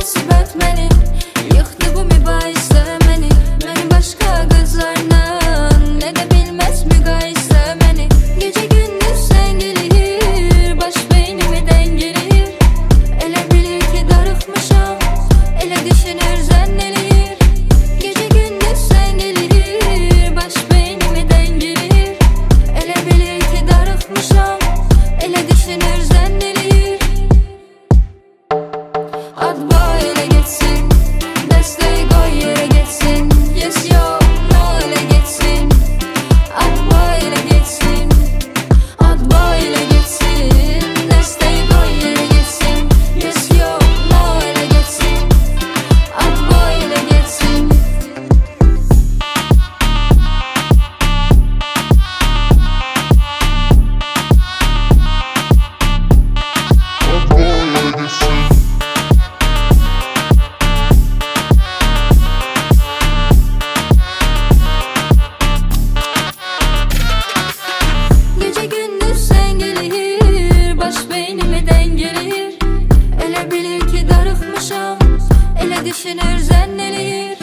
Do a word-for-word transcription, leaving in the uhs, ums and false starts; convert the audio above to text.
münasibət məni yıxdı bu mübahisə məni. Məni başqa qızlarla edə bilməz müqayisə məni. Gecə gündüz səngilir, baş beynimi dəngilir. Elə bilir ki darıxmışam, elə düşünür zənn eləyir. Gecə gündüz səngilir, baş beynimi dəngilir. Elə bilir ki darıxmışam, elə düşünür zənn eləyir. Adva elə getsin, dəstək qoy yerə getsin. Yes yo, no elə getsin. Adva elə getsin, adva elə getsin. Dəstək qoy yerə getsin. Yes yo, no elə getsin. Adva elə getsin. Gecə gündüz səngilir, baş beynimi dəngilir. Elə bilir ki darıxmışam, elə düşünür zənn eləyir.